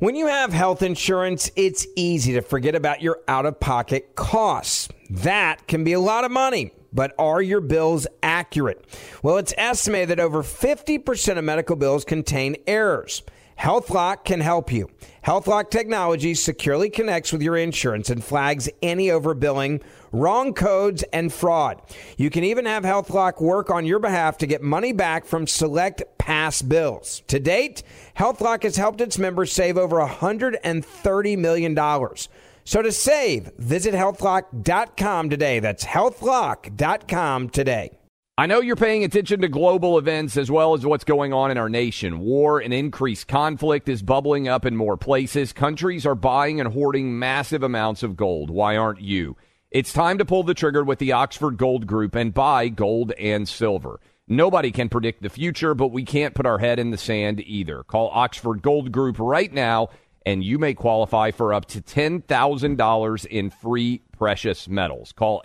When you have health insurance, it's easy to forget about your out-of-pocket costs. That can be a lot of money, but are your bills accurate? Well, it's estimated that over 50% of medical bills contain errors. HealthLock can help you. HealthLock technology securely connects with your insurance and flags any overbilling, wrong codes, and fraud. You can even have HealthLock work on your behalf to get money back from select past bills. To date, HealthLock has helped its members save over $130 million. So to save, visit healthlock.com today. That's healthlock.com today. I know you're paying attention to global events as well as what's going on in our nation. War and increased conflict is bubbling up in more places. Countries are buying and hoarding massive amounts of gold. Why aren't you? It's time to pull the trigger with the Oxford Gold Group and buy gold and silver. Nobody can predict the future, but we can't put our head in the sand either. Call Oxford Gold Group right now, and you may qualify for up to $10,000 in free precious metals. Call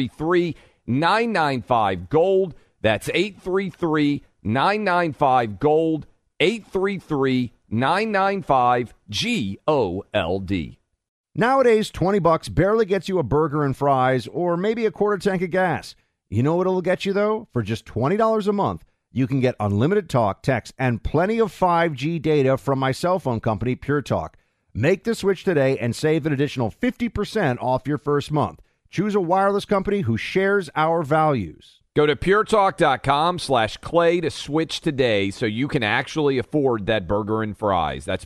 833-995-GOLD. That's 833-995-GOLD, 833-995-GOLD. Nowadays, $20 barely gets you a burger and fries or maybe a quarter tank of gas. You know what it'll get you, though? For just $20 a month, you can get unlimited talk, text, and plenty of 5G data from my cell phone company, Pure Talk. Make the switch today and save an additional 50% off your first month. Choose a wireless company who shares our values. Go to puretalk.com/clay to switch today so you can actually afford that burger and fries. That's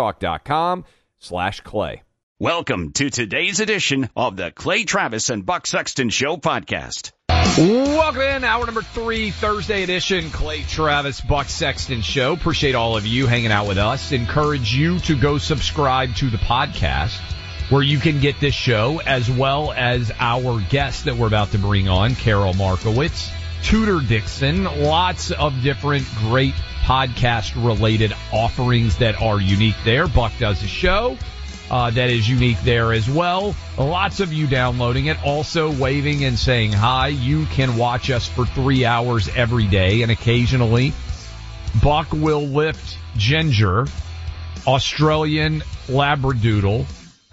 puretalk.com/clay. Welcome to today's edition of the Clay Travis and Buck Sexton Show podcast. Welcome in, hour number 3, Thursday edition, Clay Travis, Buck Sexton Show. Appreciate all of you hanging out with us. Encourage you to go subscribe to the podcast where you can get this show as well as our guest that we're about to bring on, Carol Markowitz, Tudor Dixon, lots of different great podcast-related offerings that are unique there. Buck does a show that is unique there as well. Lots of you downloading it, also waving and saying hi. You can watch us for 3 hours every day, and occasionally Buck will lift Ginger, Australian Labradoodle,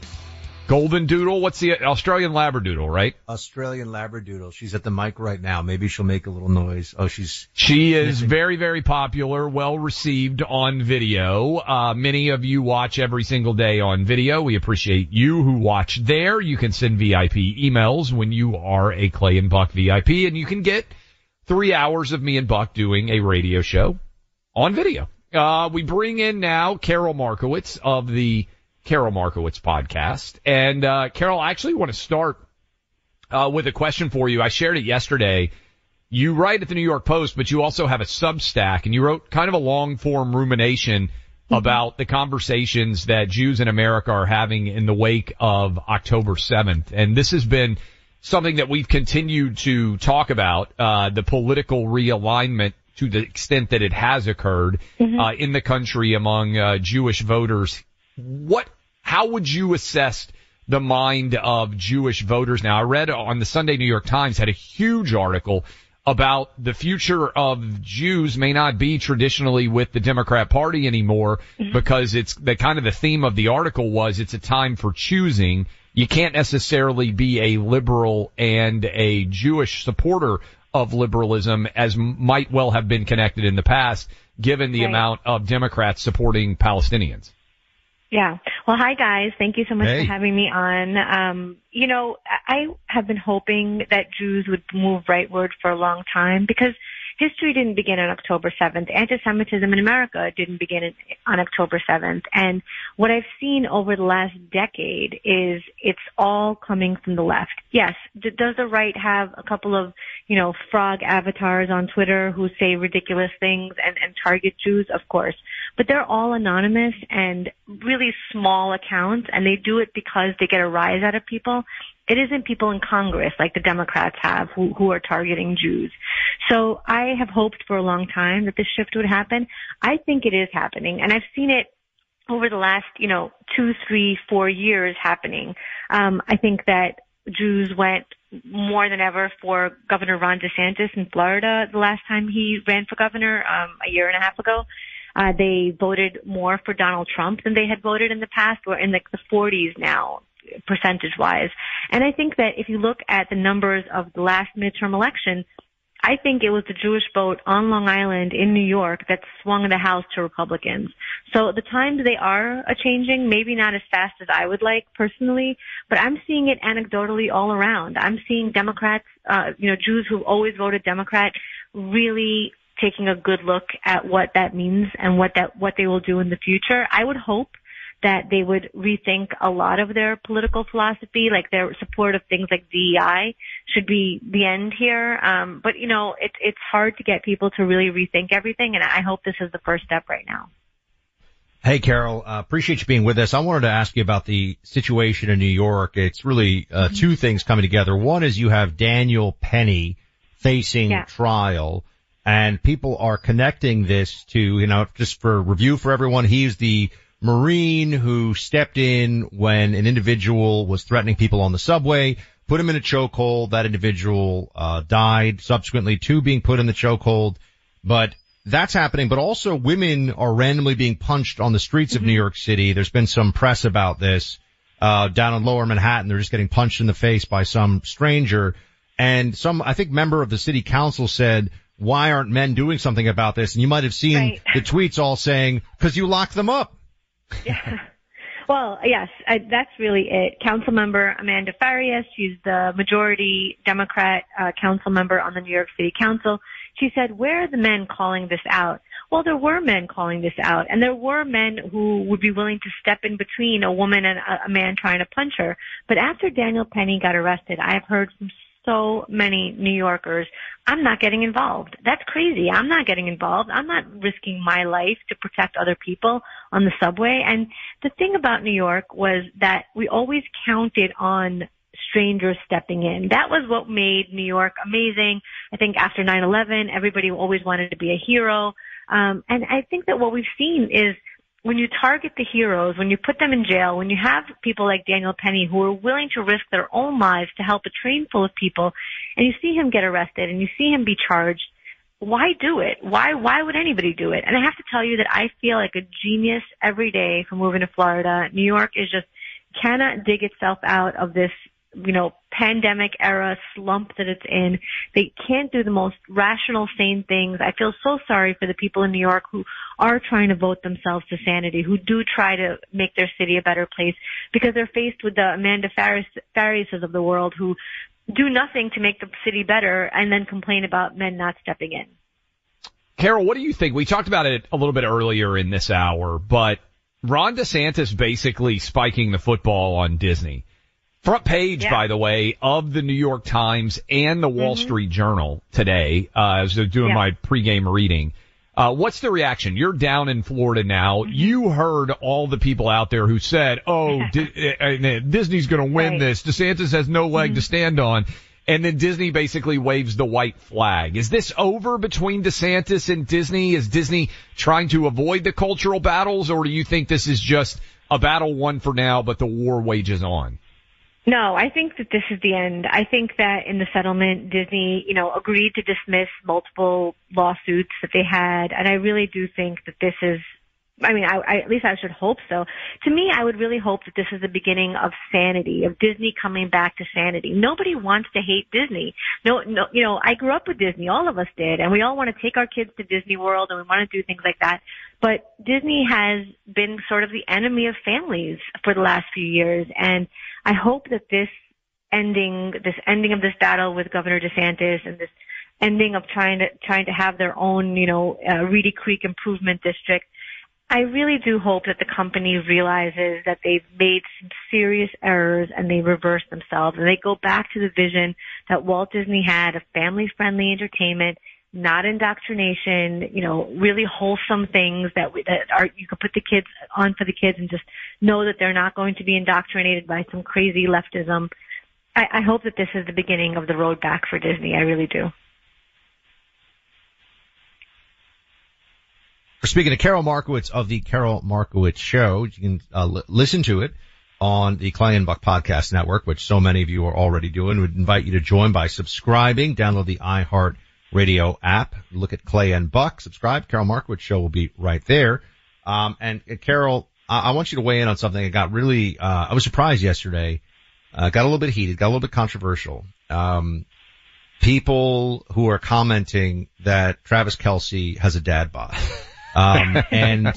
Golden Doodle. What's the Australian Labradoodle, right? Australian Labradoodle. She's at the mic right now. Maybe she'll make a little noise. Oh, she is very, very popular, well received on video. Many of you watch every single day on video. We appreciate you who watch there. You can send VIP emails when you are a Clay and Buck VIP, and you can get 3 hours of me and Buck doing a radio show on video. We bring in now Carol Markowitz of the Carol Markowitz podcast. And, Carol, I actually want to start, with a question for you. I shared it yesterday. You write at the New York Post, but you also have a Substack, and you wrote kind of a long form rumination about the conversations that Jews in America are having in the wake of October 7th. And this has been something that we've continued to talk about, the political realignment to the extent that it has occurred, in the country among, Jewish voters. How would you assess the mind of Jewish voters now? I read on the Sunday New York Times had a huge article about the future of Jews may not be traditionally with the Democrat Party anymore, because it's the kind of the theme of the article was it's a time for choosing. You can't necessarily be a liberal and a Jewish supporter of liberalism as might well have been connected in the past, given the amount of Democrats supporting Palestinians. Yeah. Well, hi, guys. Thank you so much for having me on. I have been hoping that Jews would move rightward for a long time because history didn't begin on October 7th. Anti-Semitism in America didn't begin on October 7th. And what I've seen over the last decade is it's all coming from the left. Yes, does the right have a couple of, frog avatars on Twitter who say ridiculous things and target Jews? Of course. But they're all anonymous and really small accounts, and they do it because they get a rise out of people. It isn't people in Congress like the Democrats have who are targeting Jews. So I have hoped for a long time that this shift would happen. I think it is happening, and I've seen it over the last, 2, 3, 4 years happening. I think that Jews went more than ever for Governor Ron DeSantis in Florida the last time he ran for governor, a year and a half ago. They voted more for Donald Trump than they had voted in the past. We're in the 40s now, percentage-wise. And I think that if you look at the numbers of the last midterm election, I think it was the Jewish vote on Long Island in New York that swung the House to Republicans. So the times they are changing, maybe not as fast as I would like personally, but I'm seeing it anecdotally all around. I'm seeing Democrats, Jews who've always voted Democrat really taking a good look at what that means and what they will do in the future. I would hope that they would rethink a lot of their political philosophy, like their support of things like DEI should be the end here. But it's hard to get people to really rethink everything, and I hope this is the first step right now. Hey, Carol, appreciate you being with us. I wanted to ask you about the situation in New York. It's really two things coming together. One is you have Daniel Penny facing trial, and people are connecting this to, just for review for everyone, he's the Marine who stepped in when an individual was threatening people on the subway, put him in a chokehold. That individual died subsequently to being put in the chokehold. But that's happening. But also women are randomly being punched on the streets of New York City. There's been some press about this down in Lower Manhattan. They're just getting punched in the face by some stranger. And I think, member of the city council said, why aren't men doing something about this? And you might have seen the tweets all saying, because you locked them up. Yeah. Well, yes, that's really it. Council member Amanda Farias, she's the majority Democrat council member on the New York City Council. She said, where are the men calling this out? Well, there were men calling this out, and there were men who would be willing to step in between a woman and a man trying to punch her. But after Daniel Penny got arrested, I have heard from so many New Yorkers, I'm not getting involved. That's crazy. I'm not getting involved. I'm not risking my life to protect other people on the subway. And the thing about New York was that we always counted on strangers stepping in. That was what made New York amazing. I think after 9/11, everybody always wanted to be a hero. And I think that what we've seen is when you target the heroes, when you put them in jail, when you have people like Daniel Penny who are willing to risk their own lives to help a train full of people, and you see him get arrested and you see him be charged, why do it? Why would anybody do it? And I have to tell you that I feel like a genius every day from moving to Florida. New York cannot dig itself out of this, pandemic era slump that it's in. They can't do the most rational, sane things. I feel so sorry for the people in New York who are trying to vote themselves to sanity, who do try to make their city a better place, because they're faced with the Amanda Fariases of the world who do nothing to make the city better and then complain about men not stepping in. Carol, what do you think? We talked about it a little bit earlier in this hour, but Ron DeSantis basically spiking the football on Disney. Front page, by the way, of the New York Times and the Wall Street Journal today, as they're doing my pregame reading. What's the reaction? You're down in Florida now. You heard all the people out there who said, Disney's going to win this. DeSantis has no leg to stand on. And then Disney basically waves the white flag. Is this over between DeSantis and Disney? Is Disney trying to avoid the cultural battles, or do you think this is just a battle won for now, but the war wages on? No, I think that this is the end. I think that in the settlement, Disney, agreed to dismiss multiple lawsuits that they had. And I really do think that this is, at least I should hope so. To me, I would really hope that this is the beginning of sanity, of Disney coming back to sanity. Nobody wants to hate Disney. No, I grew up with Disney. All of us did. And we all want to take our kids to Disney World and we want to do things like that. But Disney has been sort of the enemy of families for the last few years. And I hope that this ending of this battle with Governor DeSantis and this ending of trying to have their own, Reedy Creek Improvement District, I really do hope that the company realizes that they've made some serious errors and they reverse themselves and they go back to the vision that Walt Disney had of family-friendly entertainment, not indoctrination, really wholesome things that you could put the kids on for the kids and just know that they're not going to be indoctrinated by some crazy leftism. I hope that this is the beginning of the road back for Disney. I really do. We're speaking to Carol Markowitz of the Carol Markowitz Show. You can listen to it on the Clay and Buck Podcast Network, which so many of you are already doing. We'd invite you to join by subscribing. Download the iHeart Radio app. Look at Clay and Buck. Subscribe. Carol Markowitz Show will be right there. And Carol, I want you to weigh in on something that got really, I was surprised yesterday. Got a little bit heated, got a little bit controversial. People who are commenting that Travis Kelce has a dad bod. And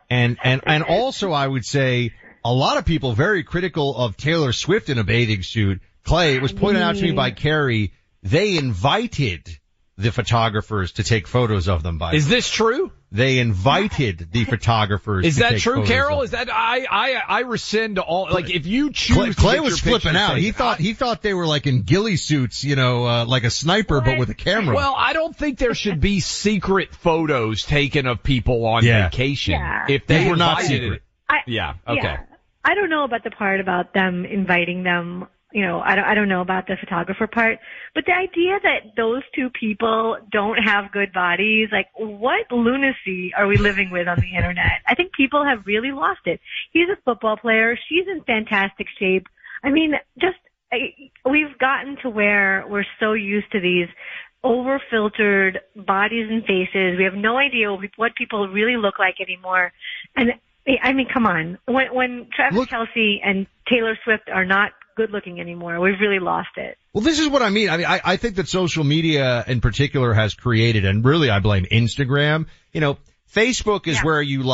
also I would say a lot of people very critical of Taylor Swift in a bathing suit. Clay, it was pointed out to me by Carrie, they invited the photographers to take photos of them. Is this true? They invited the photographers. Is to that take true, photos Carol? of Is that I rescind all, like, if you choose Clay to was flipping out. He thought they were like in ghillie suits, like a sniper, but with a camera. Well, I don't think there should be secret photos taken of people on vacation. Yeah. If they were not invited secret. Okay. I don't know about the part about them inviting them. I don't know about the photographer part, but the idea that those two people don't have good bodies, like, what lunacy are we living with on the internet? I think people have really lost it. He's a football player. She's in fantastic shape. I mean, we've gotten to where we're so used to these over-filtered bodies and faces. We have no idea what people really look like anymore. And I mean, come on. When Travis Kelce and Taylor Swift are not good looking anymore, we've really lost it. Well, this is what I mean. I mean, I think that social media in particular has created, and really I blame Instagram. Facebook is where you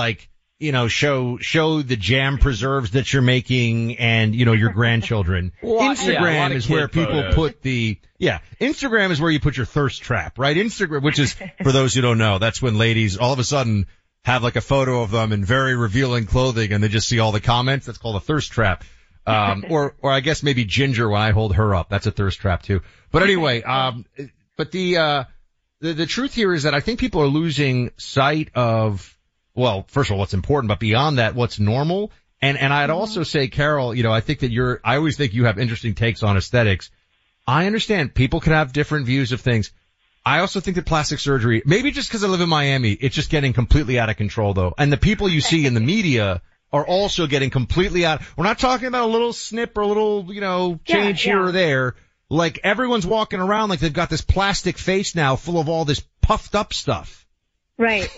show the jam preserves that you're making and, your grandchildren. Instagram is where people put Instagram is where you put your thirst trap, right? Instagram, which is, for those who don't know, that's when ladies all of a sudden have like a photo of them in very revealing clothing and they just see all the comments. That's called a thirst trap. Or I guess maybe Ginger when I hold her up. That's a thirst trap too. But anyway, but the truth here is that I think people are losing sight of, well, first of all, what's important, but beyond that, what's normal. And I'd also say, Carol, I think that I always think you have interesting takes on aesthetics. I understand people can have different views of things. I also think that plastic surgery, maybe just because I live in Miami, it's just getting completely out of control though. And the people you see in the media are also getting completely out. We're not talking about a little snip or a little, change here or there. Like everyone's walking around like they've got this plastic face now full of all this puffed up stuff. Right.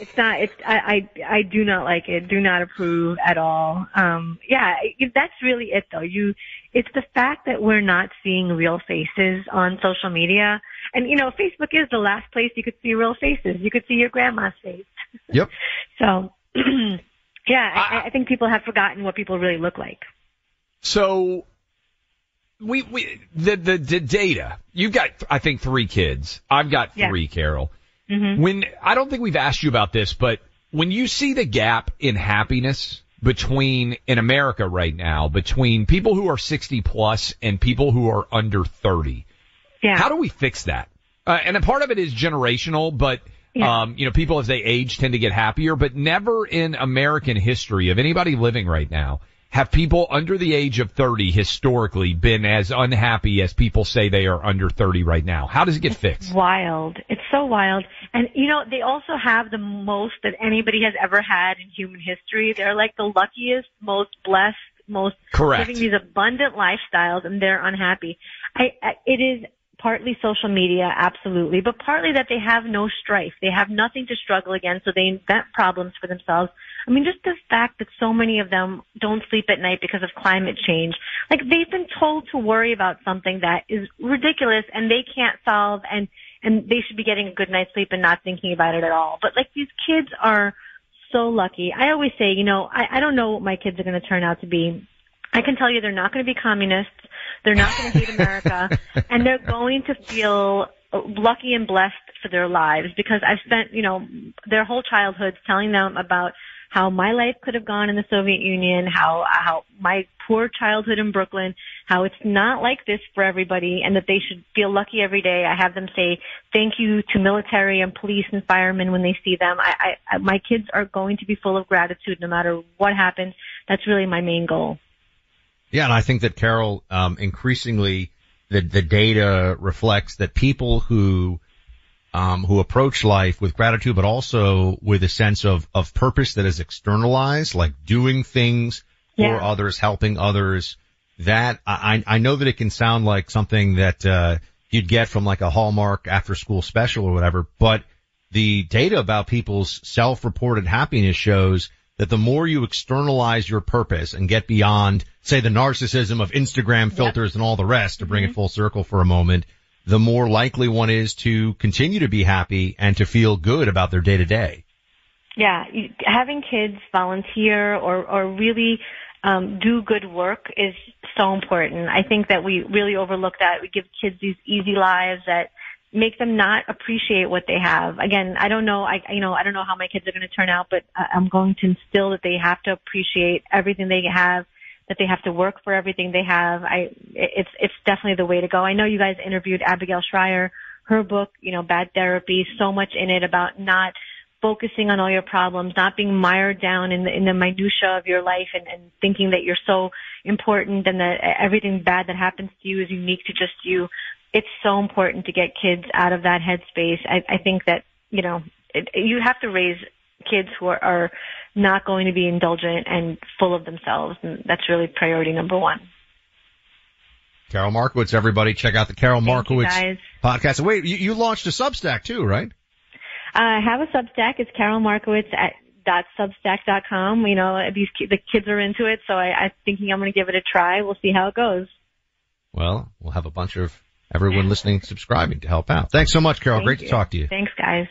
I do not like it. Do not approve at all. That's really it though. It's the fact that we're not seeing real faces on social media. And, Facebook is the last place you could see real faces. You could see your grandma's face. Yep. So, I think people have forgotten what people really look like. So, the data, you've got, I think, 3 kids. I've got 3, Carol. Mm-hmm. I don't think we've asked you about this, but when you see the gap in happiness in America right now, between people who are 60 plus and people who are under 30, how do we fix that? And a part of it is generational, but people as they age tend to get happier, but never in American history of anybody living right now have people under the age of 30 historically been as unhappy as people say they are under 30 right now. How does it get fixed? Wild. It's so wild. And, they also have the most that anybody has ever had in human history. They're like the luckiest, most blessed, most living these abundant lifestyles, and they're unhappy. It is partly social media, absolutely, but partly that they have no strife. They have nothing to struggle against, so they invent problems for themselves. I mean, just the fact that so many of them don't sleep at night because of climate change. Like, they've been told to worry about something that is ridiculous and they can't solve, and they should be getting a good night's sleep and not thinking about it at all. But, these kids are so lucky. I always say, I don't know what my kids are going to turn out to be. I can tell you they're not going to be communists. They're not going to hate America. And they're going to feel lucky and blessed for their lives, because I've spent, their whole childhoods telling them about how my life could have gone in the Soviet Union, how my poor childhood in Brooklyn, how it's not like this for everybody, and that they should feel lucky every day. I have them say thank you to military and police and firemen when they see them. My kids are going to be full of gratitude no matter what happens. That's really my main goal. Yeah, and I think that, Carol, increasingly the data reflects that people who approach life with gratitude, but also with a sense of purpose that is externalized, like doing things for others, helping others, that I know that it can sound like something that you'd get from like a Hallmark after school special or whatever. But the data about people's self-reported happiness shows that the more you externalize your purpose and get beyond, say, the narcissism of Instagram filters and all the rest, to bring it full circle for a moment, the more likely one is to continue to be happy and to feel good about their day to day. Yeah, having kids volunteer or really do good work is so important. I think that we really overlook that. We give kids these easy lives that make them not appreciate what they have. Again, I don't know. I don't know how my kids are going to turn out, but I'm going to instill that they have to appreciate everything they have, that they have to work for everything they have. It's definitely the way to go. I know you guys interviewed Abigail Shrier, her book, Bad Therapy, so much in it about not focusing on all your problems, not being mired down in the minutia of your life and thinking that you're so important and that everything bad that happens to you is unique to just you. It's so important to get kids out of that headspace. I think that, you have to raise kids who are not going to be indulgent and full of themselves. And that's really priority number one. Carol Markowitz, everybody. Check out the Carol Markowitz podcast. Wait, you launched a Substack too, right? I have a Substack. It's Carol Markowitz at .substack.com. The kids are into it, so I'm thinking I'm going to give it a try. We'll see how it goes. Well, we'll have a bunch of everyone listening subscribing to help out. Thanks so much, Carol. Great to talk to you. Thanks, guys.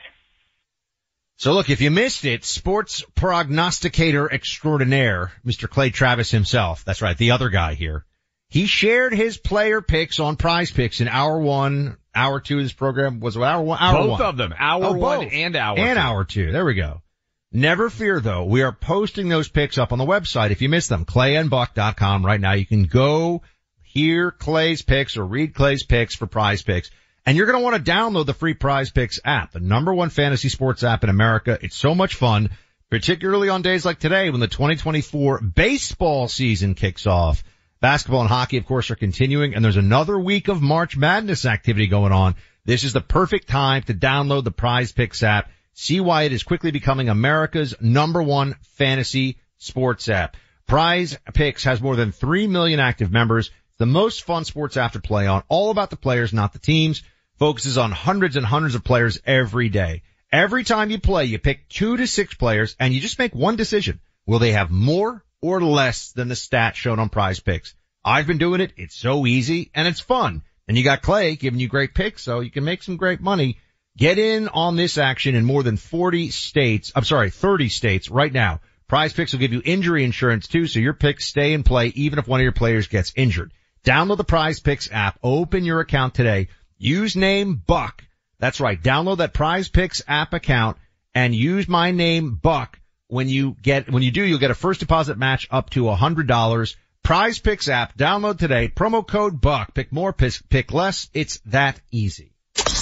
So look, if you missed it, sports prognosticator extraordinaire, Mr. Clay Travis himself, that's right, the other guy here, he shared his player picks on Prize Picks in hour 1, hour 2 of this program. Was it hour 1? Hour both 1. Of them, hour 1 and hour 2. And hour 2. There we go. Never fear, though. We are posting those picks up on the website if you missed them, clayandbuck.com. Right now you can go hear Clay's picks or read Clay's picks for Prize Picks. And you're going to want to download the free Prize Picks app, the #1 fantasy sports app in America. It's so much fun, particularly on days like today when the 2024 baseball season kicks off. Basketball and hockey, of course, are continuing, and there's another week of March Madness activity going on. This is the perfect time to download the Prize Picks app. See why it is quickly becoming America's #1 fantasy sports app. Prize Picks has more than 3 million active members. The most fun sports app to play on, all about the players, not the teams. Focuses on hundreds and hundreds of players every day. Every time you play, you pick 2 to 6 players, and you just make one decision. Will they have more or less than the stat shown on Prize Picks? I've been doing it. It's so easy, and it's fun. And you got Clay giving you great picks, so you can make some great money. Get in on this action in more than 30 states right now. Prize Picks will give you injury insurance, too, so your picks stay in play even if one of your players gets injured. Download the Prize Picks app. Open your account today. Use name Buck. That's right. Download that Prize Picks app account and use my name Buck. When you do, you'll get a first deposit match up to $100. Prize Picks app. Download today. Promo code Buck. Pick more, pick less. It's that easy.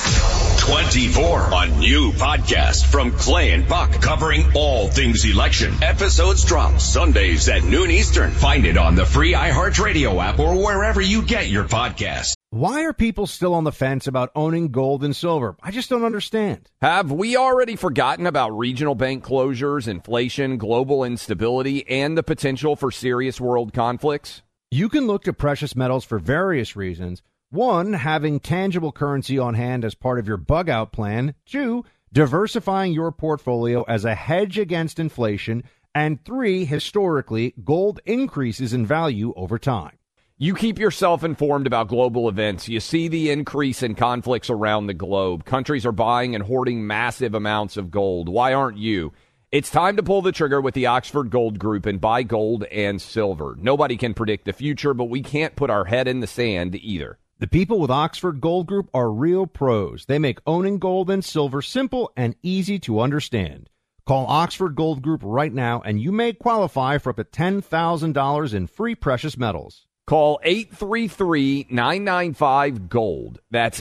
24, a new podcast from Clay and Buck covering all things election. Episodes drop Sundays at noon Eastern. Find it on the free iHeartRadio app or wherever you get your podcasts. Why are people still on the fence about owning gold and silver? I just don't understand. Have we already forgotten about regional bank closures, inflation, global instability, and the potential for serious world conflicts? You can look to precious metals for various reasons. 1, having tangible currency on hand as part of your bug-out plan. 2, diversifying your portfolio as a hedge against inflation. And 3, historically, gold increases in value over time. You keep yourself informed about global events. You see the increase in conflicts around the globe. Countries are buying and hoarding massive amounts of gold. Why aren't you? It's time to pull the trigger with the Oxford Gold Group and buy gold and silver. Nobody can predict the future, but we can't put our head in the sand either. The people with Oxford Gold Group are real pros. They make owning gold and silver simple and easy to understand. Call Oxford Gold Group right now, and you may qualify for up to $10,000 in free precious metals. Call 833-995-GOLD. That's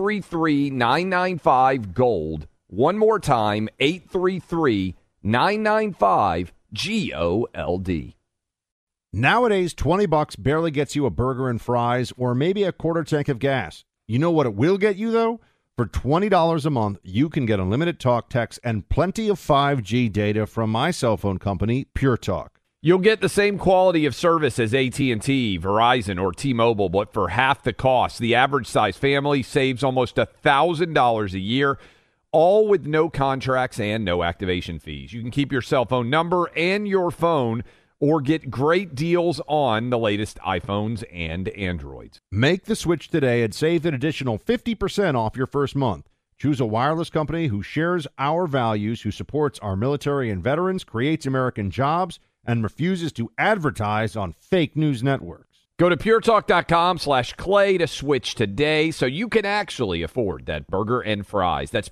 833-995-GOLD. One more time, 833-995-GOLD. Nowadays, $20 barely gets you a burger and fries or maybe a quarter tank of gas. You know what it will get you, though? For $20 a month, you can get unlimited talk, text, and plenty of 5G data from my cell phone company, Pure Talk. You'll get the same quality of service as AT&T, Verizon, or T-Mobile, but for half the cost. The average size family saves almost $1,000 a year, all with no contracts and no activation fees. You can keep your cell phone number and your phone or get great deals on the latest iPhones and Androids. Make the switch today and save an additional 50% off your first month. Choose a wireless company who shares our values, who supports our military and veterans, creates American jobs, and refuses to advertise on fake news networks. Go to puretalk.com/Clay to switch today so you can actually afford that burger and fries. That's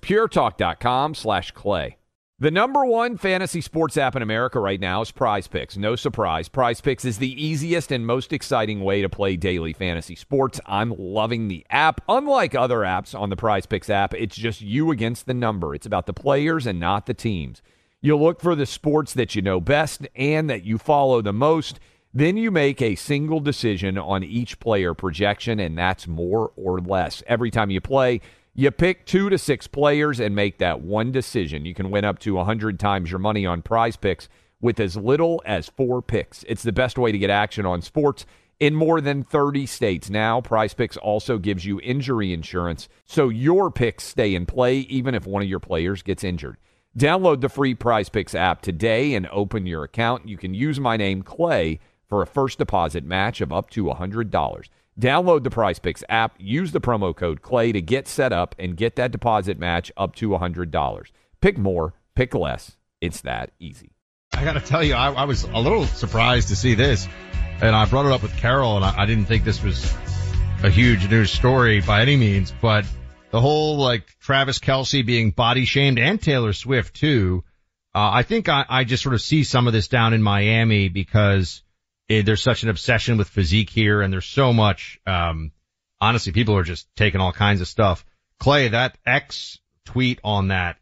puretalk.com/Clay. The number one fantasy sports app in America right now is Prize Picks. No surprise. Prize Picks is the easiest and most exciting way to play daily fantasy sports. I'm loving the app. Unlike other apps on the Prize Picks app, it's just you against the number. It's about the players and not the teams. You'll look for the sports that you know best and that you follow the most. Then you make a single decision on each player projection, and that's more or less. Every time you play, you pick 2 to 6 players and make that one decision. You can win up to 100 times your money on Prize Picks with as little as 4 picks. It's the best way to get action on sports in more than 30 states now. Prize Picks also gives you injury insurance, so your picks stay in play even if one of your players gets injured. Download the free Prize Picks app today and open your account. You can use my name, Clay, for a first deposit match of up to $100. Download the Prize Picks app, use the promo code Clay to get set up and get that deposit match up to $100. Pick more, pick less. It's that easy. I got to tell you, I was a little surprised to see this, and I brought it up with Carol, and I didn't think this was a huge news story by any means, but the whole, Travis Kelce being body shamed and Taylor Swift too. I think I just sort of see some of this down in Miami because there's such an obsession with physique here, and there's so much, honestly, people are just taking all kinds of stuff. Clay, that X tweet on that,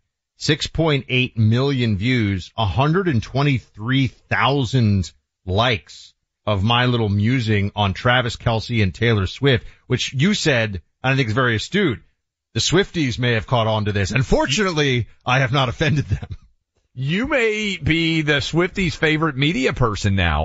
6.8 million views, 123,000 likes of my little musing on Travis Kelce and Taylor Swift, which you said, I think is very astute. The Swifties may have caught on to this, and fortunately, I have not offended them. You may be the Swifties' favorite media person now.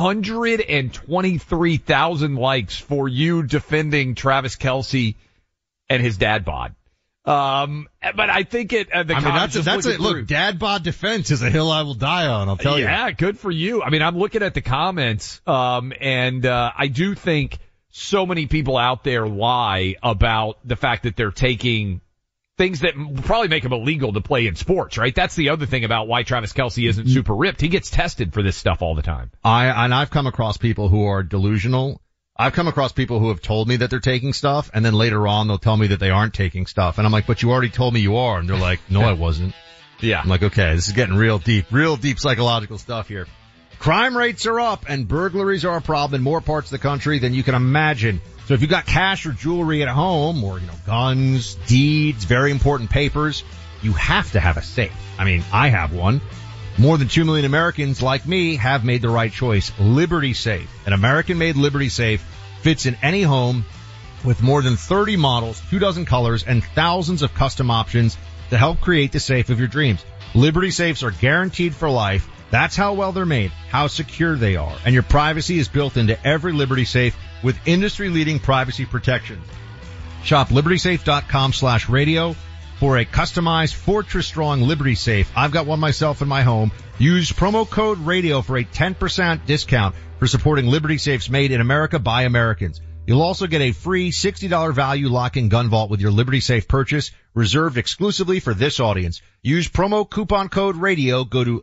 123,000 likes for you defending Travis Kelce and his dad bod. But I think that's it. Look, dad bod defense is a hill I will die on, I'll tell you. Yeah, good for you. I mean, I'm looking at the comments, and I do think so many people out there lie about the fact that they're taking things that probably make him illegal to play in sports, right? That's the other thing about why Travis Kelce isn't super ripped. He gets tested for this stuff all the time. I've come across people who are delusional. I've come across people who have told me that they're taking stuff, and then later on they'll tell me that they aren't taking stuff. And I'm like, but you already told me you are. And they're like, no, I wasn't. Yeah. I'm like, okay, this is getting real deep psychological stuff here. Crime rates are up and burglaries are a problem in more parts of the country than you can imagine. So if you got cash or jewelry at home or, guns, deeds, very important papers, you have to have a safe. I mean, I have one. More than 2 million Americans like me have made the right choice. Liberty Safe, an American-made Liberty Safe, fits in any home with more than 30 models, 24 colors, and thousands of custom options to help create the safe of your dreams. Liberty Safes are guaranteed for life. That's how well they're made, how secure they are, and your privacy is built into every Liberty Safe with industry-leading privacy protections. Shop libertysafe.com/radio for a customized fortress-strong Liberty Safe. I've got one myself in my home. Use promo code radio for a 10% discount for supporting Liberty Safes made in America by Americans. You'll also get a free $60 value lock-in gun vault with your Liberty Safe purchase, reserved exclusively for this audience. Use promo coupon code radio. Go to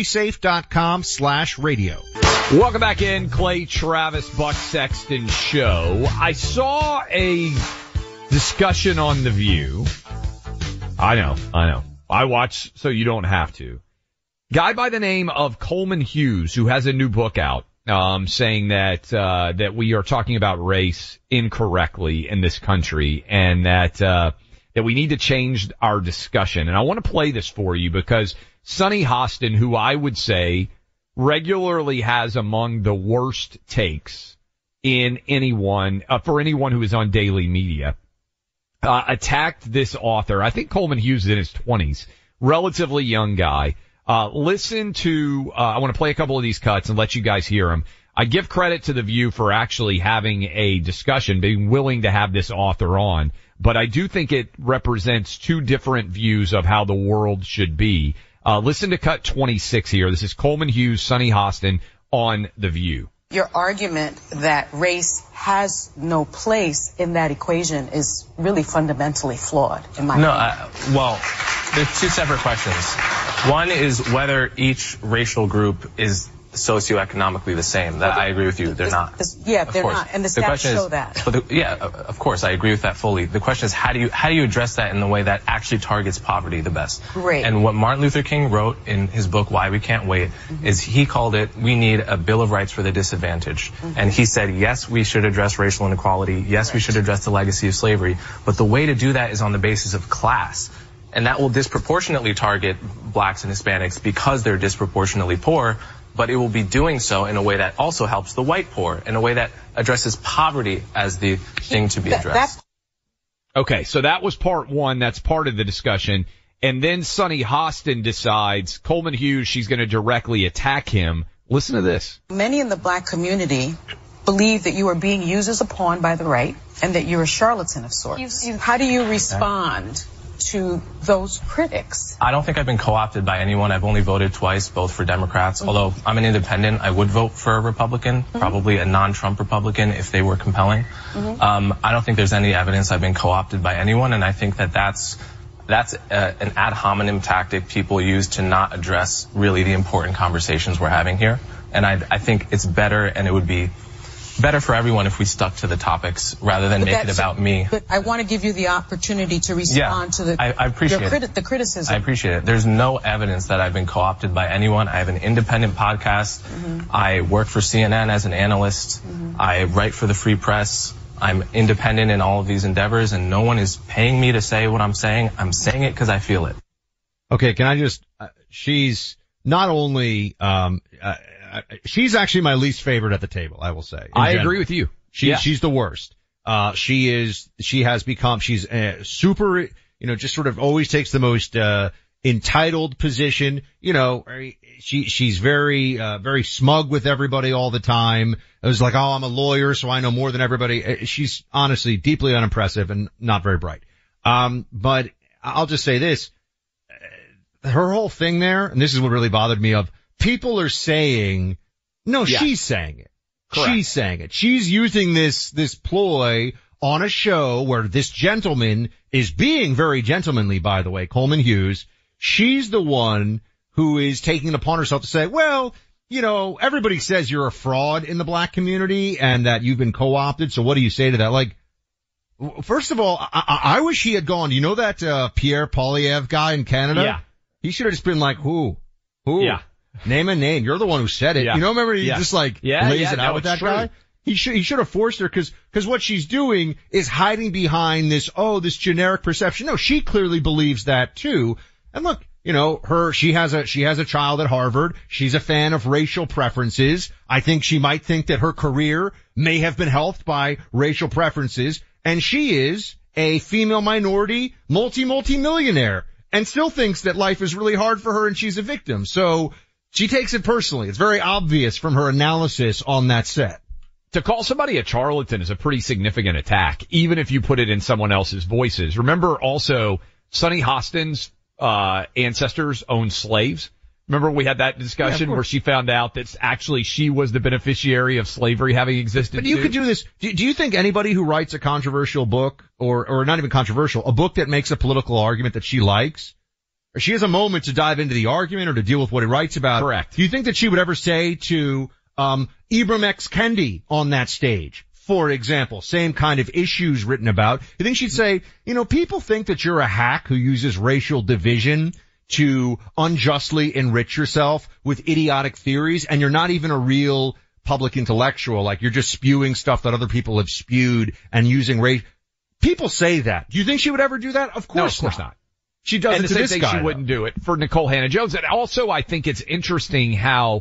libertysafe.com/radio. Welcome back in, Clay Travis Buck Sexton show. I saw a discussion on The View. I know. I watch so you don't have to. Guy by the name of Coleman Hughes, who has a new book out, saying that we are talking about race incorrectly in this country, and that we need to change our discussion. And I want to play this for you because Sonny Hostin, who I would say regularly has among the worst takes in anyone, for anyone who is on daily media, attacked this author. I think Coleman Hughes is in his 20s, relatively young guy, Listen to, I want to play a couple of these cuts and let you guys hear them. I give credit to The View for actually having a discussion, being willing to have this author on, but I do think it represents two different views of how the world should be. Listen to cut 26 here. This is Coleman Hughes, Sunny Hostin on The View. Your argument that race has no place in that equation is really fundamentally flawed, in my opinion. Well, there's two separate questions. One is whether each racial group is socioeconomically the same. That I agree with you. They're not. They're not. And the stats show that. Of course, I agree with that fully. The question is, how do you address that in the way that actually targets poverty the best? Great. And what Martin Luther King wrote in his book, Why We Can't Wait, is he called it, we need a Bill of Rights for the disadvantaged. And he said, yes, we should address racial inequality. Yes, we should address the legacy of slavery. But the way to do that is on the basis of class. And that will disproportionately target blacks and Hispanics because they're disproportionately poor. But it will be doing so in a way that also helps the white poor, in a way that addresses poverty as the thing to be addressed. Okay, so that was part one. That's part of the discussion. And then Sunny Hostin decides, Coleman Hughes, she's going to directly attack him. Listen to this. Many in the black community believe that you are being used as a pawn by the right and that you're a charlatan of sorts. How do you respond to those critics? I don't think I've been co-opted by anyone. I've only voted twice, both for Democrats. Although I'm an independent, I would vote for a Republican, probably a non-Trump Republican if they were compelling. I don't think there's any evidence I've been co-opted by anyone, and I think that that's an ad hominem tactic people use to not address really the important conversations we're having here. And I think it's better, and it would be better for everyone if we stuck to the topics rather than make it about me. But I want to give you the opportunity to respond to the criticism. I appreciate it. There's no evidence that I've been co-opted by anyone. I have an independent podcast. I work for CNN as an analyst. I write for the Free Press. I'm independent in all of these endeavors, and no one is paying me to say what I'm saying. I'm saying it because I feel it. Okay, can I just, she's not only, she's actually my least favorite at the table, I will say. I agree with you. She's the worst. She's super, just sort of always takes the most, entitled position. She's very smug with everybody all the time. It was like, oh, I'm a lawyer, so I know more than everybody. She's honestly deeply unimpressive and not very bright. But I'll just say this. Her whole thing there, and this is what really bothered me people are saying, no, she's saying it. Correct. She's saying it. She's using this ploy on a show where this gentleman is being very gentlemanly, by the way, Coleman Hughes. She's the one who is taking it upon herself to say, well, everybody says you're a fraud in the black community and that you've been co-opted. So what do you say to that? Like, first of all, I wish he had gone, that, Pierre Poilievre guy in Canada? Yeah. He should have just been like, who? Yeah. Name a name. You're the one who said it. Yeah. Remember he just lays it out with that guy? He should have forced her because what she's doing is hiding behind this generic perception. No, she clearly believes that too. And look, she has a child at Harvard. She's a fan of racial preferences. I think she might think that her career may have been helped by racial preferences. And she is a female minority multi-millionaire and still thinks that life is really hard for her and she's a victim. So she takes it personally. It's very obvious from her analysis on that set. To call somebody a charlatan is a pretty significant attack, even if you put it in someone else's voices. Remember also Sunny Hostin's ancestors owned slaves. Remember we had that discussion where she found out that actually she was the beneficiary of slavery having existed. But you could do this. Do you think anybody who writes a controversial book or not even controversial, a book that makes a political argument that she likes, or she has a moment to dive into the argument or to deal with what he writes about? Correct. Do you think that she would ever say to, Ibram X. Kendi on that stage, for example, same kind of issues written about? You think she'd say, people think that you're a hack who uses racial division to unjustly enrich yourself with idiotic theories, and you're not even a real public intellectual, like you're just spewing stuff that other people have spewed and using race. People say that. Do you think she would ever do that? Of course not. She does and it to this guy. She wouldn't do it for Nicole Hannah-Jones. And also I think it's interesting how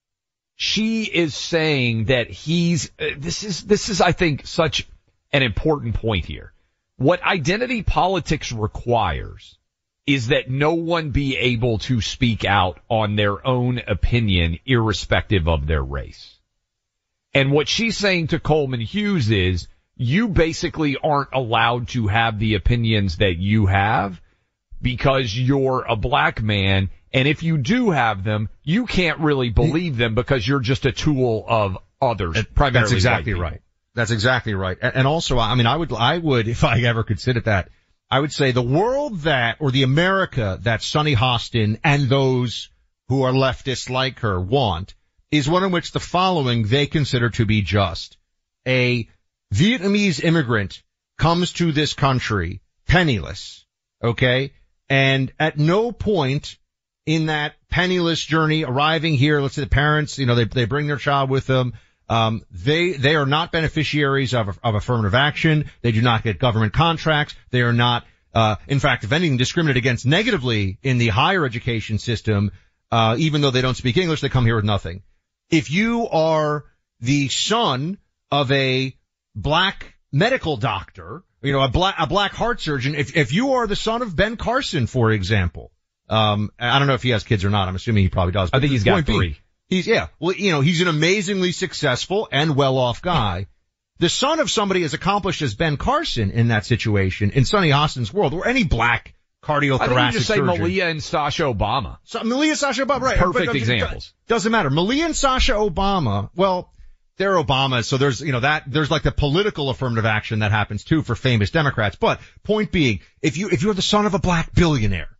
she is saying that this is I think such an important point here. What identity politics requires is that no one be able to speak out on their own opinion irrespective of their race. And what she's saying to Coleman Hughes is, you basically aren't allowed to have the opinions that you have because you're a black man. And if you do have them, you can't really believe them because you're just a tool of others. Primarily that's exactly right. That's exactly right. And also, I mean, I would, if I ever could sit at that, I would say the world or the America that Sunny Hostin and those who are leftists like her want is one in which the following they consider to be just. A Vietnamese immigrant comes to this country penniless, okay? And at no point in that penniless journey arriving here, let's say the parents, they bring their child with them. They are not beneficiaries of affirmative action. They do not get government contracts. They are not, in fact, if anything, discriminated against negatively in the higher education system. Even though they don't speak English, they come here with nothing. If you are the son of a black medical doctor, a black heart surgeon, if you are the son of Ben Carson, for example, I don't know if he has kids or not. I'm assuming he probably does. I think he's got 3. He's an amazingly successful and well-off guy. The son of somebody as accomplished as Ben Carson in that situation, in Sunny Hostin's world, or any black cardiothoracic surgeon. I think you just say Malia and Sasha Obama. Malia and Sasha Obama, right. Perfect examples. Doesn't matter. Malia and Sasha Obama, well, they're Obamas, so there's like the political affirmative action that happens too for famous Democrats. But point being, if you're the son of a black billionaire,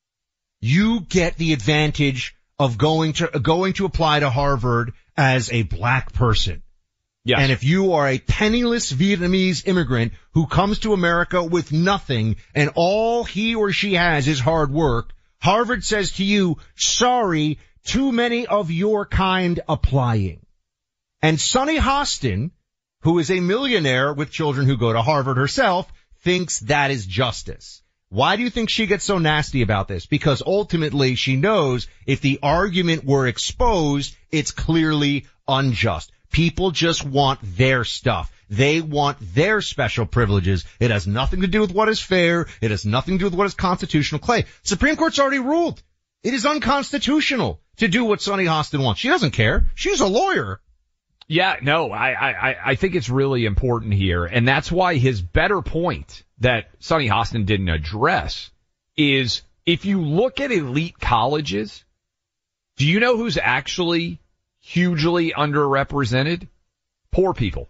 you get the advantage of going to apply to Harvard as a black person. Yes. And if you are a penniless Vietnamese immigrant who comes to America with nothing and all he or she has is hard work, Harvard says to you, sorry, too many of your kind applying. And Sunny Hostin, who is a millionaire with children who go to Harvard herself, thinks that is justice. Why do you think she gets so nasty about this? Because ultimately she knows if the argument were exposed, it's clearly unjust. People just want their stuff. They want their special privileges. It has nothing to do with what is fair. It has nothing to do with what is constitutional. Clay, Supreme Court's already ruled. It is unconstitutional to do what Sunny Hostin wants. She doesn't care. She's a lawyer. Yeah, no, I think it's really important here. And that's why his better point that Sunny Hostin didn't address is if you look at elite colleges, do you know who's actually hugely underrepresented? Poor people.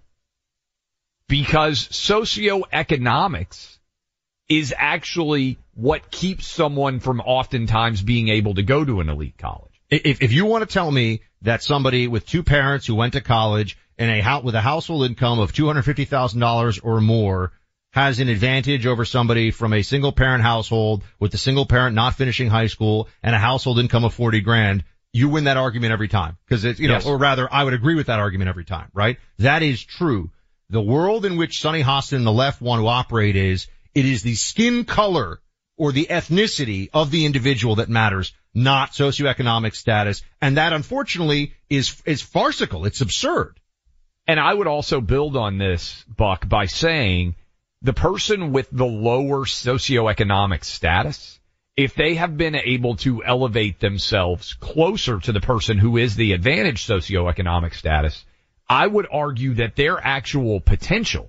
Because socioeconomics is actually what keeps someone from oftentimes being able to go to an elite college. If you want to tell me that somebody with 2 parents who went to college and with a household income of $250,000 or more has an advantage over somebody from a single parent household with a single parent not finishing high school and a household income of $40,000, you win that argument every time. Cause it's, yes. Or rather, I would agree with that argument every time, right? That is true. The world in which Sunny Hostin and the left want to operate it is the skin color or the ethnicity of the individual that matters, not socioeconomic status. And that unfortunately is farcical. It's absurd. And I would also build on this, Buck, by saying the person with the lower socioeconomic status, if they have been able to elevate themselves closer to the person who is the advantaged socioeconomic status, I would argue that their actual potential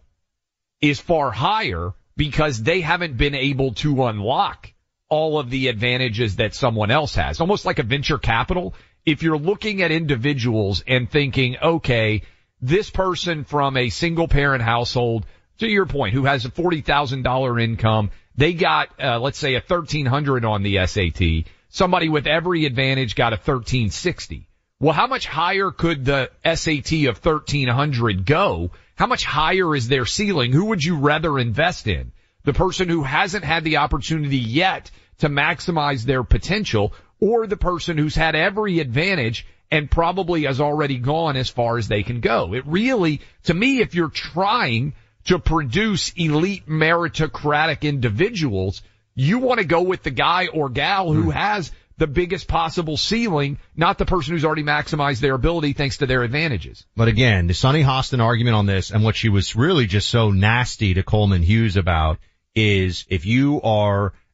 is far higher because they haven't been able to unlock all of the advantages that someone else has. Almost like a venture capital. If you're looking at individuals and thinking, okay, this person from a single parent household, to your point, who has a $40,000 income, they got, let's say a 1300 on the SAT. Somebody with every advantage got a 1360. Well, how much higher could the SAT of 1300 go? How much higher is their ceiling? Who would you rather invest in? The person who hasn't had the opportunity yet to maximize their potential, or the person who's had every advantage and probably has already gone as far as they can go? It really, to me, if you're trying to produce elite meritocratic individuals, you want to go with the guy or gal who has the biggest possible ceiling, not the person who's already maximized their ability thanks to their advantages. But again, the Sunny Hostin argument on this and what she was really just so nasty to Coleman Hughes about is if you are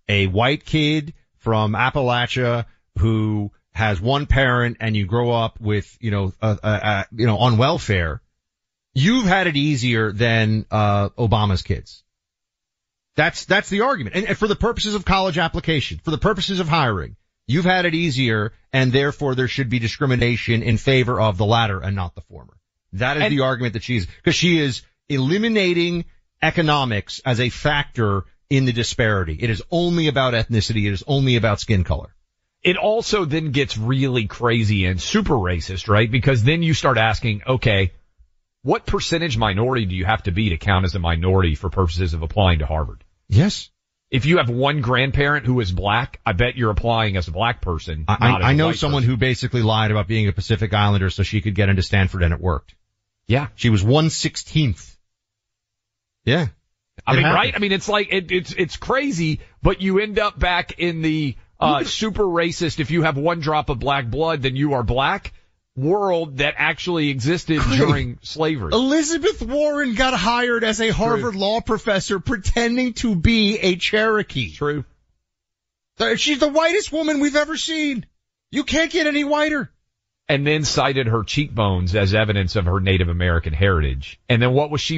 a white kid from Appalachia who has one parent and you grow up with, on welfare, you've had it easier than Obama's kids. That's the argument. And for the purposes of college application, for the purposes of hiring, you've had it easier, and therefore there should be discrimination in favor of the latter and not the former. That is the argument that because she is eliminating economics as a factor in the disparity. It is only about ethnicity. It is only about skin color. It also then gets really crazy and super racist, right? Because then you start asking, okay, what percentage minority do you have to be to count as a minority for purposes of applying to Harvard? Yes. If you have one grandparent who is black, I bet you're applying as a black person. I know someone who basically lied about being a Pacific Islander so she could get into Stanford, and it worked. Yeah. She was 1/16th. Yeah. Right? I mean, it's like, it's crazy, but you end up back in the, super racist, if you have one drop of black blood, then you are black world that actually existed during slavery. Elizabeth Warren got hired as a Harvard law professor pretending to be a Cherokee. True. She's the whitest woman we've ever seen. You can't get any whiter. And then cited her cheekbones as evidence of her Native American heritage. And then what was she,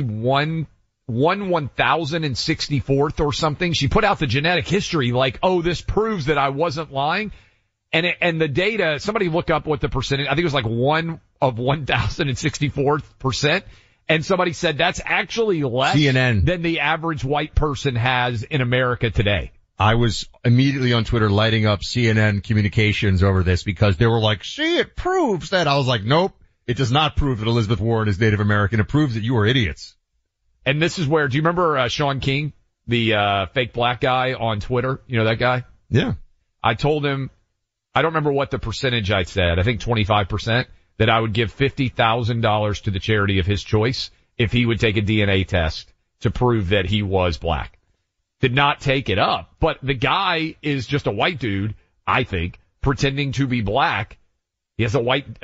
1064th or something? She put out the genetic history like, oh, this proves that I wasn't lying. And the data, somebody look up what the percentage, I think it was like 1 of 1064th%. And somebody said that's actually less CNN than the average white person has in America today. I was immediately on Twitter lighting up CNN communications over this because they were like, see, it proves that. I was like, nope, it does not prove that Elizabeth Warren is Native American. It proves that you are idiots. And this is where, do you remember Sean King, the fake black guy on Twitter? You know that guy? Yeah. I told him, I don't remember what the percentage I said, I think 25%, that I would give $50,000 to the charity of his choice if he would take a DNA test to prove that he was black. Did not take it up, but the guy is just a white dude, I think, pretending to be black. He has a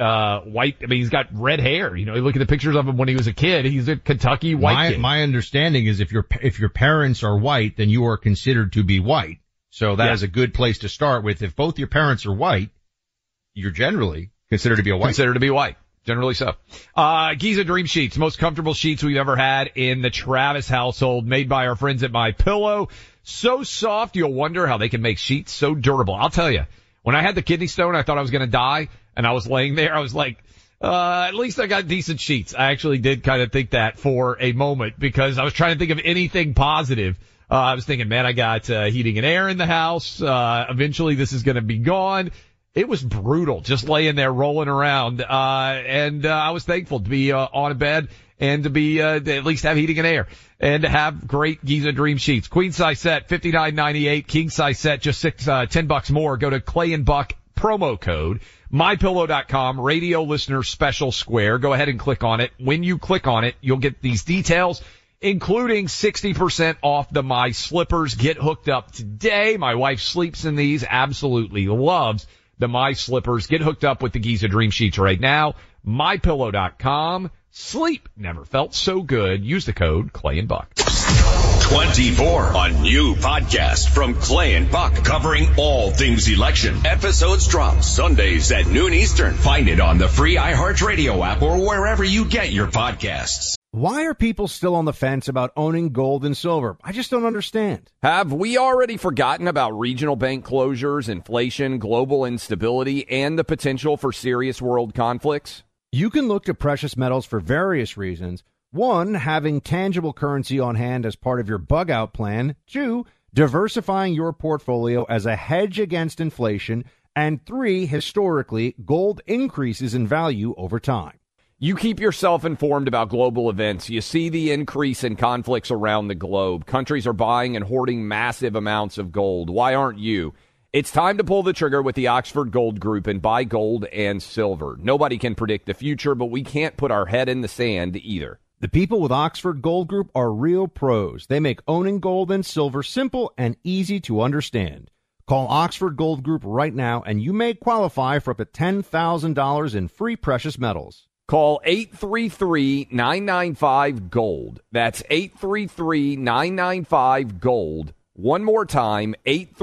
he's got red hair. You look at the pictures of him when he was a kid. He's a Kentucky white kid. My understanding is if your parents are white, then you are considered to be white. So that is a good place to start with. If both your parents are white, you're generally considered to be white. Generally so. Giza Dream Sheets, most comfortable sheets we've ever had in the Travis household, made by our friends at MyPillow. So soft, you'll wonder how they can make sheets so durable. I'll tell you, when I had the kidney stone, I thought I was going to die, and I was laying there. I was like, at least I got decent sheets. I actually did kind of think that for a moment because I was trying to think of anything positive. I was thinking, man, I got heating and air in the house. Eventually this is going to be gone. It was brutal, just laying there rolling around. And I was thankful to be on a bed and to be to at least have heating and air and to have great Giza Dream Sheets. Queen size set $59.98, king size set just $10 more. Go to Clay and Buck promo code mypillow.com, radio listener special square. Go ahead and click on it. When you click on it, you'll get these details, including 60% off the My Slippers. Get hooked up today. My wife sleeps in these, absolutely loves the My Slippers. Get hooked up with the Giza Dream Sheets right now. MyPillow.com. Sleep never felt so good. Use the code Clay and Buck. 24, a new podcast from Clay and Buck covering all things election. Episodes drop Sundays at noon Eastern. Find it on the free iHeartRadio app or wherever you get your podcasts. Why are people still on the fence about owning gold and silver? I just don't understand. Have we already forgotten about regional bank closures, inflation, global instability, and the potential for serious world conflicts? You can look to precious metals for various reasons. 1, having tangible currency on hand as part of your bug-out plan. 2, diversifying your portfolio as a hedge against inflation. And 3, historically, gold increases in value over time. You keep yourself informed about global events. You see the increase in conflicts around the globe. Countries are buying and hoarding massive amounts of gold. Why aren't you? It's time to pull the trigger with the Oxford Gold Group and buy gold and silver. Nobody can predict the future, but we can't put our head in the sand either. The people with Oxford Gold Group are real pros. They make owning gold and silver simple and easy to understand. Call Oxford Gold Group right now, and you may qualify for up to $10,000 in free precious metals. Call 833-995-GOLD. That's 833-995-GOLD. One more time,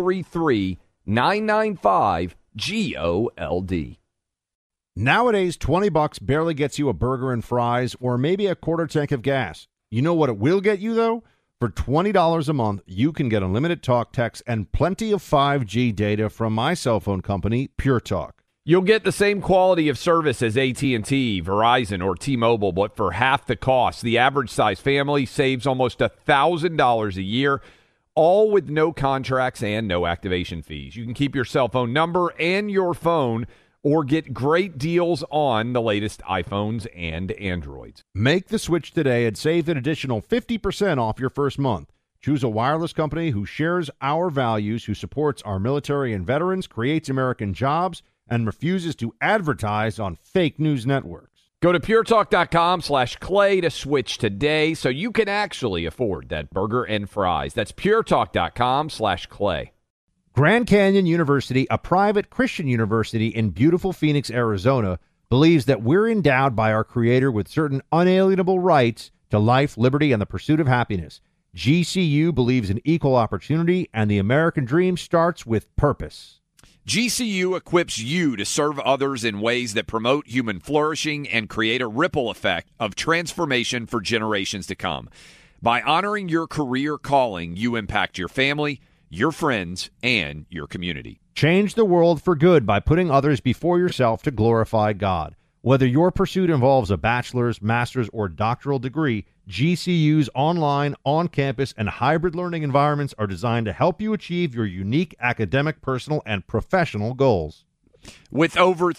833-995-GOLD. Nowadays, $20 barely gets you a burger and fries or maybe a quarter tank of gas. You know what it will get you, though? For $20 a month, you can get unlimited talk, text, and plenty of 5G data from my cell phone company, Pure Talk. You'll get the same quality of service as AT&T, Verizon, or T-Mobile, but for half the cost. The average size family saves almost $1,000 a year, all with no contracts and no activation fees. You can keep your cell phone number and your phone or get great deals on the latest iPhones and Androids. Make the switch today and save an additional 50% off your first month. Choose a wireless company who shares our values, who supports our military and veterans, creates American jobs, and refuses to advertise on fake news networks. Go to puretalk.com/Clay to switch today so you can actually afford that burger and fries. That's puretalk.com/Clay. Grand Canyon University, a private Christian university in beautiful Phoenix, Arizona, believes that we're endowed by our Creator with certain unalienable rights to life, liberty, and the pursuit of happiness. GCU believes in equal opportunity, and the American dream starts with purpose. GCU equips you to serve others in ways that promote human flourishing and create a ripple effect of transformation for generations to come. By honoring your career calling, you impact your family, your friends, and your community. Change the world for good by putting others before yourself to glorify God. Whether your pursuit involves a bachelor's, master's, or doctoral degree, GCU's online, on-campus, and hybrid learning environments are designed to help you achieve your unique academic, personal, and professional goals. With over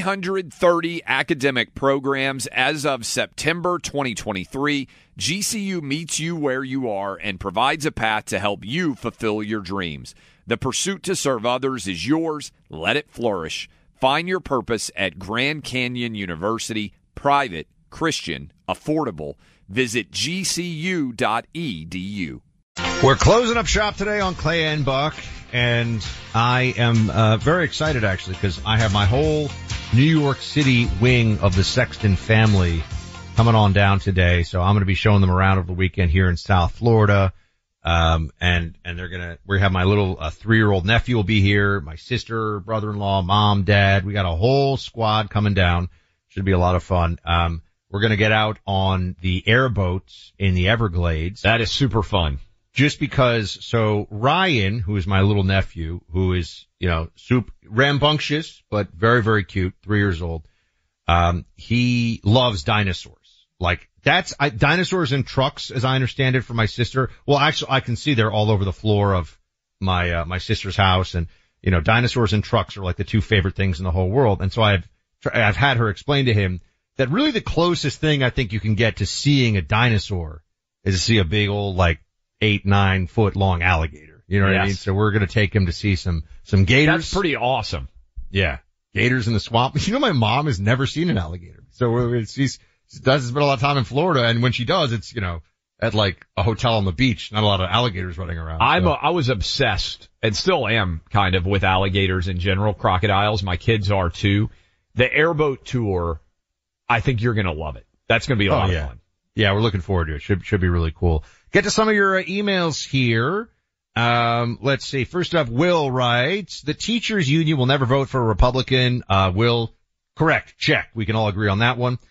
330 academic programs as of September 2023, GCU meets you where you are and provides a path to help you fulfill your dreams. The pursuit to serve others is yours. Let it flourish. Find your purpose at Grand Canyon University, private, Christian, affordable. Visit gcu.edu. We're closing up shop today on Clay and Buck, and I am very excited, actually, because I have my whole New York City wing of the Sexton family coming on down today. So I'm going to be showing them around over the weekend here in South Florida. And we have my little 3-year-old nephew will be here, my sister, brother-in-law, mom, dad. We got a whole squad coming down. Should be a lot of fun. We're going to get out on the airboats in the Everglades. That is super fun. Just because, so Ryan, who is my little nephew, who is, super rambunctious, but very, very cute, 3 years old, he loves dinosaurs. Like, dinosaurs in trucks, as I understand it, for my sister. Well, actually, I can see they're all over the floor of my sister's house, and, dinosaurs and trucks are like the two favorite things in the whole world. And so I've had her explain to him that really the closest thing I think you can get to seeing a dinosaur is to see a big old, 8-9 foot long alligator. You know what I mean? So we're going to take him to see some gators. That's pretty awesome. Yeah. Gators in the swamp. My mom has never seen an alligator. So she does spend a lot of time in Florida, and when she does, it's, at a hotel on the beach, not a lot of alligators running around. I was obsessed, and still am kind of, with alligators in general, crocodiles. My kids are too. The airboat tour, I think you're going to love it. That's going to be a lot of fun. Yeah, we're looking forward to it. Should be really cool. Get to some of your emails here. Let's see. First up, Will writes, the teachers union will never vote for a Republican. Will, correct. Check. We can all agree on that one.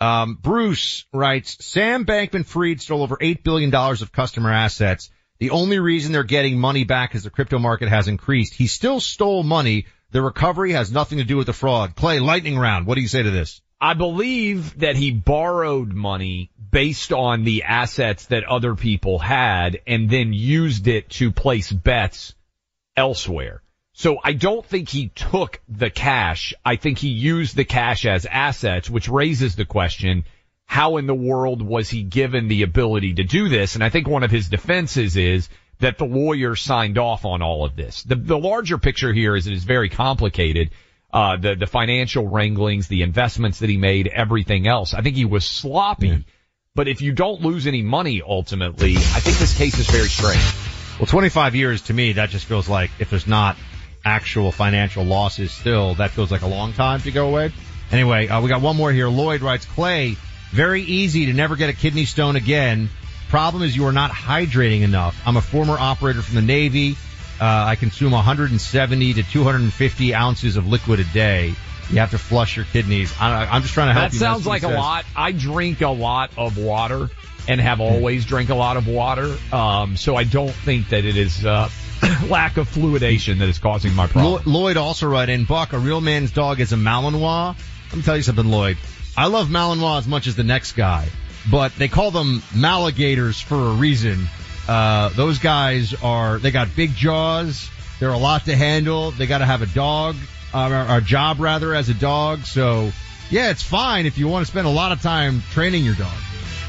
Bruce writes, Sam Bankman-Fried stole over $8 billion of customer assets. The only reason they're getting money back is the crypto market has increased. He still stole money. The recovery has nothing to do with the fraud. Clay, lightning round. What do you say to this? I believe that he borrowed money based on the assets that other people had and then used it to place bets elsewhere. So I don't think he took the cash. I think he used the cash as assets, which raises the question, how in the world was he given the ability to do this? And I think one of his defenses is that the lawyer signed off on all of this. The larger picture here is it is very complicated. The financial wranglings, the investments that he made, everything else. I think he was sloppy. Yeah. But if you don't lose any money ultimately, I think this case is very strange. Well, 25 years to me, that just feels like if there's not actual financial losses still, that feels like a long time to go away. Anyway, we got one more here. Lloyd writes, Clay, very easy to never get a kidney stone again. Problem is you are not hydrating enough. I'm a former operator from the Navy. I consume 170 to 250 ounces of liquid a day. You have to flush your kidneys. I'm just trying to help you. That sounds like a lot. I drink a lot of water and have always drank a lot of water. So I don't think that it is lack of fluidation that is causing my problem. Lloyd also wrote in, Buck, a real man's dog is a Malinois. Let me tell you something, Lloyd. I love Malinois as much as the next guy, but they call them Maligators for a reason. Those guys they got big jaws. They're a lot to handle. They got to have a job rather, as a dog. So, yeah, it's fine if you want to spend a lot of time training your dog.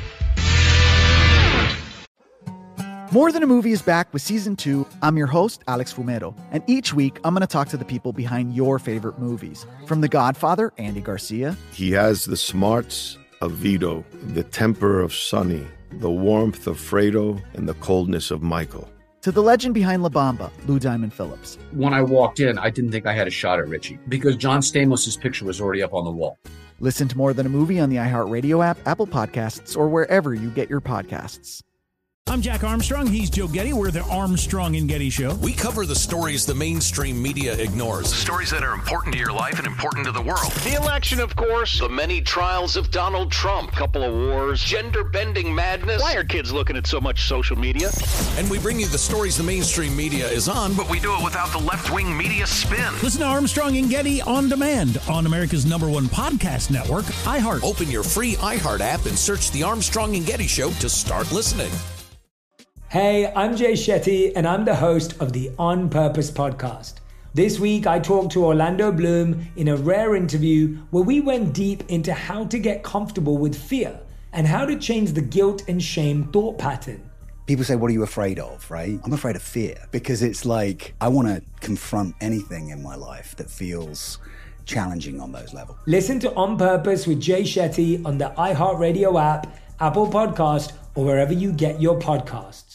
More Than a Movie is back with Season 2. I'm your host, Alex Fumero, and each week I'm going to talk to the people behind your favorite movies. From The Godfather, Andy Garcia. He has the smarts of Vito, the temper of Sonny, the warmth of Fredo, and the coldness of Michael. To the legend behind La Bamba, Lou Diamond Phillips. When I walked in, I didn't think I had a shot at Richie because John Stamos' picture was already up on the wall. Listen to More Than a Movie on the iHeartRadio app, Apple Podcasts, or wherever you get your podcasts. I'm Jack Armstrong. He's Joe Getty. We're the Armstrong and Getty Show. We cover the stories the mainstream media ignores. Stories that are important to your life and important to the world. The election, of course. The many trials of Donald Trump. Couple of wars. Gender-bending madness. Why are kids looking at so much social media? And we bring you the stories the mainstream media is on, but we do it without the left-wing media spin. Listen to Armstrong and Getty on demand on America's #1 podcast network, iHeart. Open your free iHeart app and search The Armstrong and Getty Show to start listening. Hey, I'm Jay Shetty, and I'm the host of the On Purpose podcast. This week, I talked to Orlando Bloom in a rare interview where we went deep into how to get comfortable with fear and how to change the guilt and shame thought pattern. People say, what are you afraid of, right? I'm afraid of fear because it's like I want to confront anything in my life that feels challenging on those levels. Listen to On Purpose with Jay Shetty on the iHeartRadio app, Apple Podcast, or wherever you get your podcasts.